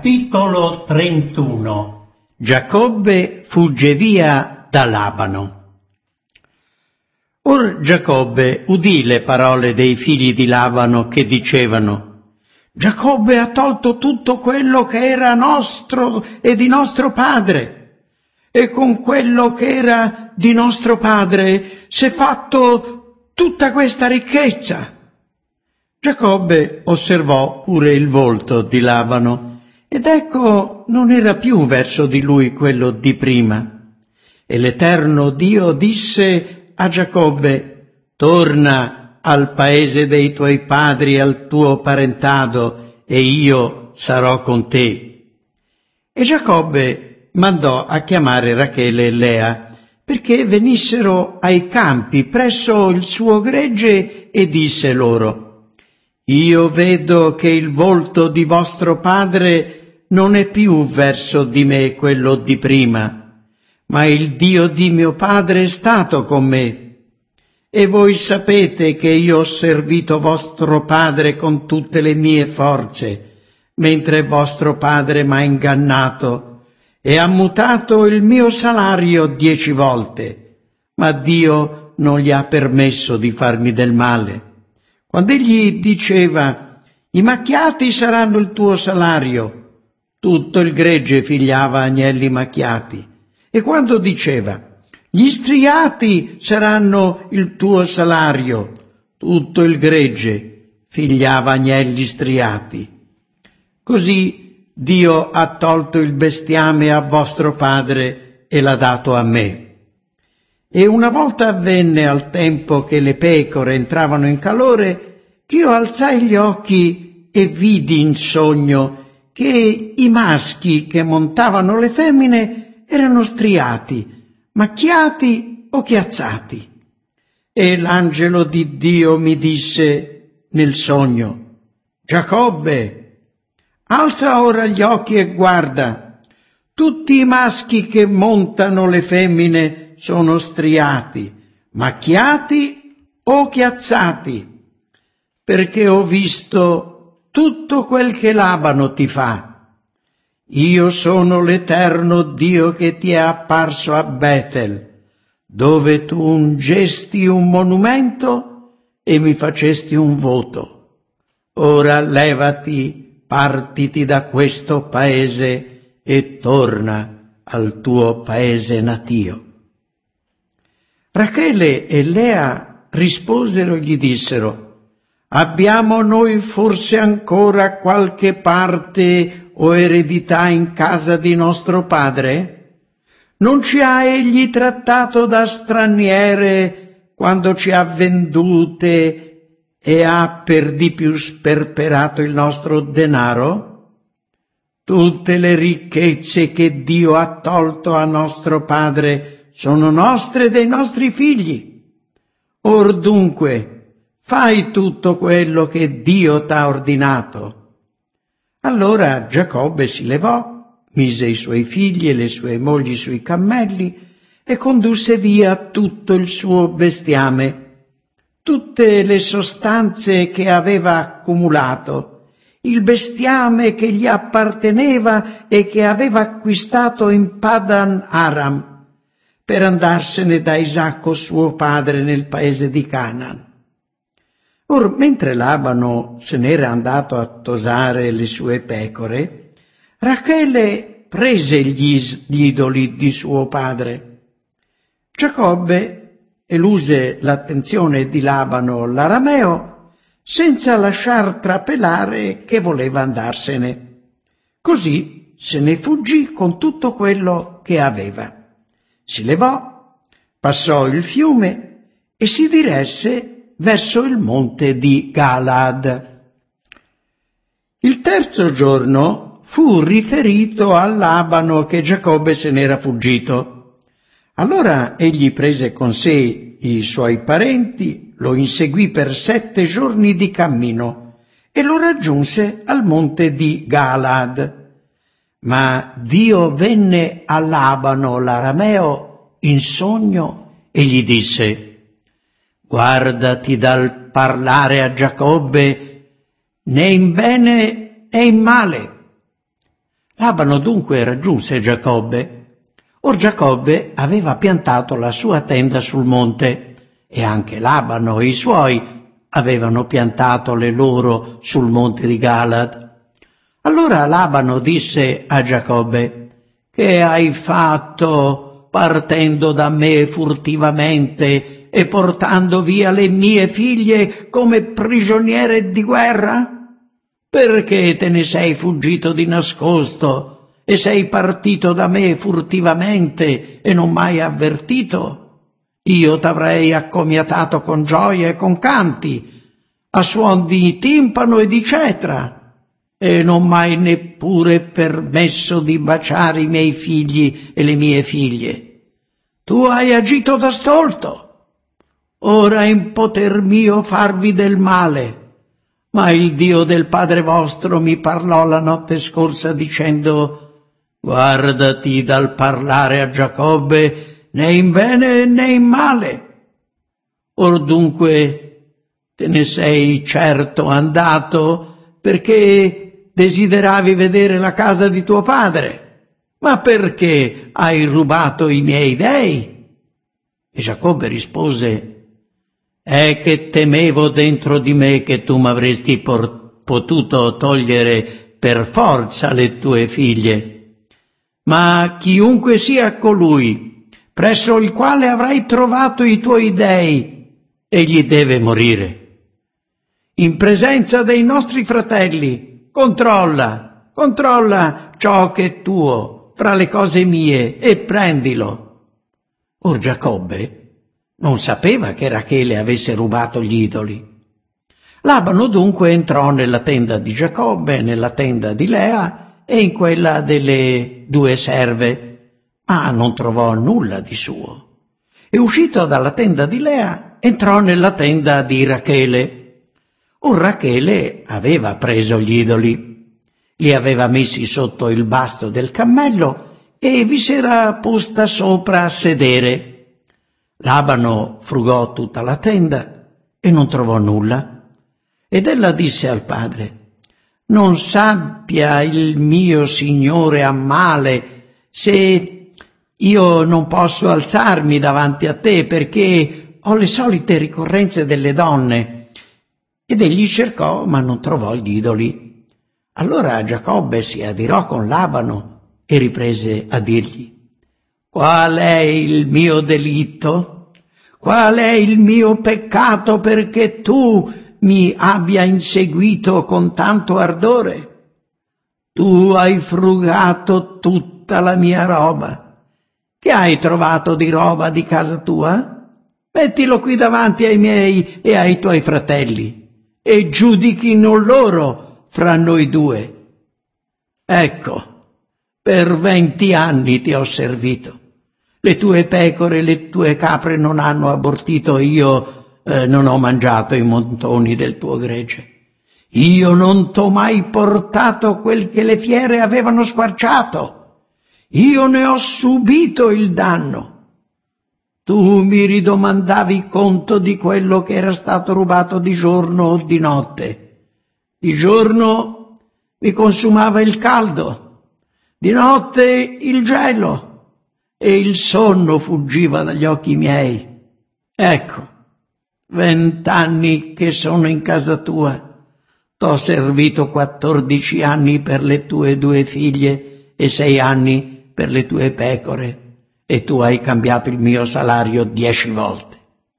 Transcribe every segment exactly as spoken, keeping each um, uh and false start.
Capitolo trentuno. Giacobbe fugge via da Labano. Or Giacobbe udì le parole dei figli di Labano che dicevano: Giacobbe ha tolto tutto quello che era nostro e di nostro padre, e con quello che era di nostro padre s'è fatto tutta questa ricchezza. Giacobbe osservò pure il volto di Labano, ed ecco non era più verso di lui quello di prima. E l'Eterno Dio disse a Giacobbe: torna al paese dei tuoi padri, al tuo parentado, e io sarò con te. E Giacobbe mandò a chiamare Rachele e Lea, perché venissero ai campi presso il suo gregge, e disse loro: io vedo che il volto di vostro padre non è più verso di me quello di prima, ma il Dio di mio padre è stato con me. E voi sapete che io ho servito vostro padre con tutte le mie forze, mentre vostro padre m'ha ingannato e ha mutato il mio salario dieci volte, ma Dio non gli ha permesso di farmi del male. Quando egli diceva: i macchiati saranno il tuo salario, tutto il gregge figliava agnelli macchiati. E quando diceva: gli striati saranno il tuo salario, tutto il gregge figliava agnelli striati. Così Dio ha tolto il bestiame a vostro padre e l'ha dato a me. E una volta avvenne, al tempo che le pecore entravano in calore, che io alzai gli occhi e vidi in sogno che i maschi che montavano le femmine erano striati, macchiati o chiazzati. E l'angelo di Dio mi disse nel sogno: Giacobbe, alza ora gli occhi e guarda, tutti i maschi che montano le femmine sono striati, macchiati o chiazzati, perché ho visto tutto quel che Labano ti fa. Io sono l'Eterno Dio che ti è apparso a Betel, dove tu ungesti un monumento e mi facesti un voto. Ora levati, partiti da questo paese e torna al tuo paese natio. Rachele e Lea risposero e gli dissero: abbiamo noi forse ancora qualche parte o eredità in casa di nostro padre? Non ci ha egli trattato da straniere quando ci ha vendute e ha per di più sperperato il nostro denaro? Tutte le ricchezze che Dio ha tolto a nostro padre sono nostre e dei nostri figli. Or dunque, fai tutto quello che Dio t'ha ordinato. Allora Giacobbe si levò, mise i suoi figli e le sue mogli sui cammelli e condusse via tutto il suo bestiame, tutte le sostanze che aveva accumulato, il bestiame che gli apparteneva e che aveva acquistato in Padan Aram, per andarsene da Isacco suo padre nel paese di Canaan. Or, mentre Labano se n'era andato a tosare le sue pecore, Rachele prese gli, gli idoli di suo padre. Giacobbe eluse l'attenzione di Labano l'arameo, senza lasciar trapelare che voleva andarsene. Così se ne fuggì con tutto quello che aveva. Si levò, passò il fiume e si diresse verso il monte di Galad. Il terzo giorno fu riferito a Labano che Giacobbe se n'era fuggito. Allora egli prese con sé i suoi parenti, lo inseguì per sette giorni di cammino e lo raggiunse al monte di Galad. Ma Dio venne a Labano l'arameo in sogno e gli disse: guardati dal parlare a Giacobbe né in bene né in male. Labano dunque raggiunse Giacobbe. Or Giacobbe aveva piantato la sua tenda sul monte, e anche Labano e i suoi avevano piantato le loro sul monte di Galad. Allora Labano disse a Giacobbe: «Che hai fatto partendo da me furtivamente e portando via le mie figlie come prigioniere di guerra? Perché te ne sei fuggito di nascosto e sei partito da me furtivamente e non m'hai avvertito? Io t'avrei accomiatato con gioia e con canti, a suon di timpano e di cetra, e non m'hai neppure permesso di baciare i miei figli e le mie figlie. Tu hai agito da stolto. Ora è in poter mio farvi del male. Ma il Dio del padre vostro mi parlò la notte scorsa dicendo: guardati dal parlare a Giacobbe né in bene né in male. Or dunque te ne sei certo andato perché desideravi vedere la casa di tuo padre, ma perché hai rubato i miei dei? E Giacobbe rispose: è che temevo dentro di me che tu m'avresti potuto togliere per forza le tue figlie. Ma chiunque sia colui presso il quale avrai trovato i tuoi dei, egli deve morire. In presenza dei nostri fratelli, controlla, controlla ciò che è tuo fra le cose mie e prendilo. Or Giacobbe non sapeva che Rachele avesse rubato gli idoli. Labano dunque entrò nella tenda di Giacobbe, nella tenda di Lea e in quella delle due serve, ma non trovò nulla di suo. E uscito dalla tenda di Lea, entrò nella tenda di Rachele. Or Rachele aveva preso gli idoli, li aveva messi sotto il basto del cammello e vi s'era posta sopra a sedere. Labano frugò tutta la tenda e non trovò nulla. Ed ella disse al padre: non sappia il mio signore a male se io non posso alzarmi davanti a te, perché ho le solite ricorrenze delle donne. Ed egli cercò, ma non trovò gli idoli. Allora Giacobbe si adirò con Labano e riprese a dirgli: qual è il mio delitto? Qual è il mio peccato perché tu mi abbia inseguito con tanto ardore? Tu hai frugato tutta la mia roba. Che hai trovato di roba di casa tua? Mettilo qui davanti ai miei e ai tuoi fratelli e giudichino loro fra noi due. Ecco, per venti anni ti ho servito. Le tue pecore e le tue capre non hanno abortito, io eh, non ho mangiato i montoni del tuo gregge. Io non t'ho mai portato quel che le fiere avevano squarciato. Io ne ho subito il danno. Tu mi ridomandavi conto di quello che era stato rubato di giorno o di notte. Di giorno mi consumava il caldo, di notte il gelo, e il sonno fuggiva dagli occhi miei. Ecco, vent'anni che sono in casa tua, t'ho servito quattordici anni per le tue due figlie e sei anni per le tue pecore, e tu hai cambiato il mio salario dieci volte.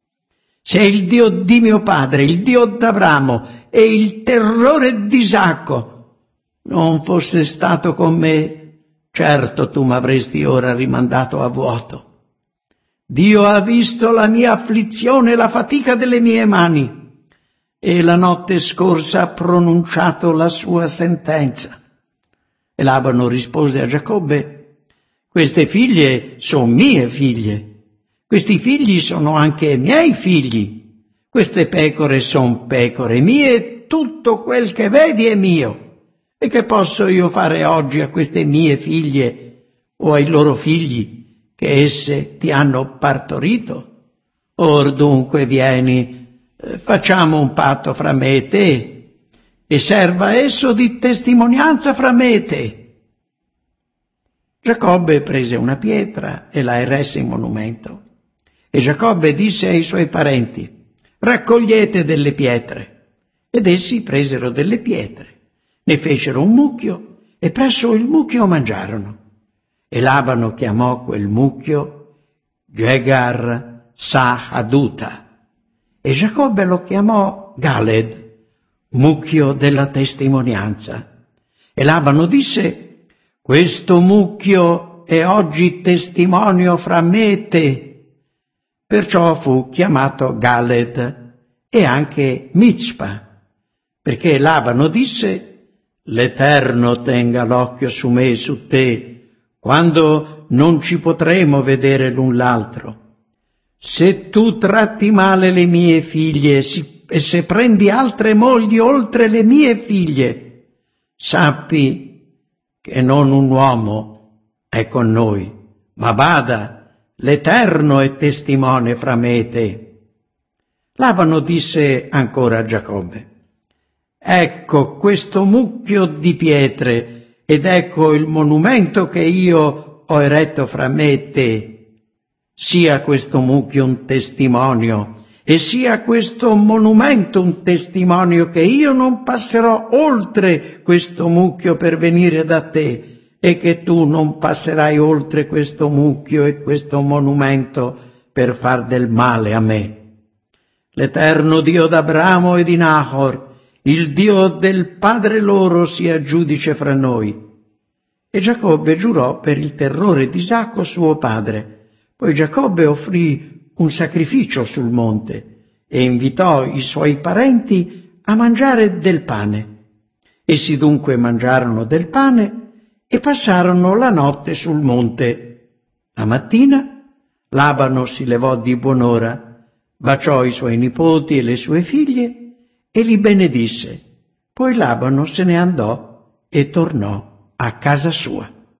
Se il Dio di mio padre, il Dio d'Abramo e il terrore di Isacco non fosse stato con me, certo tu m'avresti ora rimandato a vuoto. Dio ha visto la mia afflizione e la fatica delle mie mani, e la notte scorsa ha pronunciato la sua sentenza. E Labano rispose a Giacobbe: queste figlie sono mie figlie, questi figli sono anche miei figli, queste pecore sono pecore mie, e tutto quel che vedi è mio. E che posso io fare oggi a queste mie figlie o ai loro figli che esse ti hanno partorito? Or dunque vieni, eh, facciamo un patto fra me e te, e serva esso di testimonianza fra me e te. Giacobbe prese una pietra e la eresse in monumento. E Giacobbe disse ai suoi parenti: raccogliete delle pietre. Ed essi presero delle pietre, ne fecero un mucchio e presso il mucchio mangiarono. E Labano chiamò quel mucchio Jegar Sahaduta, e Giacobbe lo chiamò Galed, mucchio della testimonianza. E Labano disse: questo mucchio è oggi testimonio fra me e te. Perciò fu chiamato Galed e anche Mizpa, perché Labano disse: l'Eterno tenga l'occhio su me e su te, quando non ci potremo vedere l'un l'altro. Se tu tratti male le mie figlie e se prendi altre mogli oltre le mie figlie, sappi che non un uomo è con noi, ma bada, l'Eterno è testimone fra me e te. Labano disse ancora a Giacobbe: ecco questo mucchio di pietre ed ecco il monumento che io ho eretto fra me e te. Sia questo mucchio un testimonio e sia questo monumento un testimonio che io non passerò oltre questo mucchio per venire da te e che tu non passerai oltre questo mucchio e questo monumento per far del male a me. L'Eterno Dio d'Abramo e di Nahor, il Dio del padre loro, sia giudice fra noi. E Giacobbe giurò per il terrore di Isacco suo padre. Poi Giacobbe offrì un sacrificio sul monte e invitò i suoi parenti a mangiare del pane. Essi dunque mangiarono del pane e passarono la notte sul monte. La mattina Labano si levò di buon'ora, baciò i suoi nipoti e le sue figlie e li benedisse. Poi Labano se ne andò e tornò a casa sua.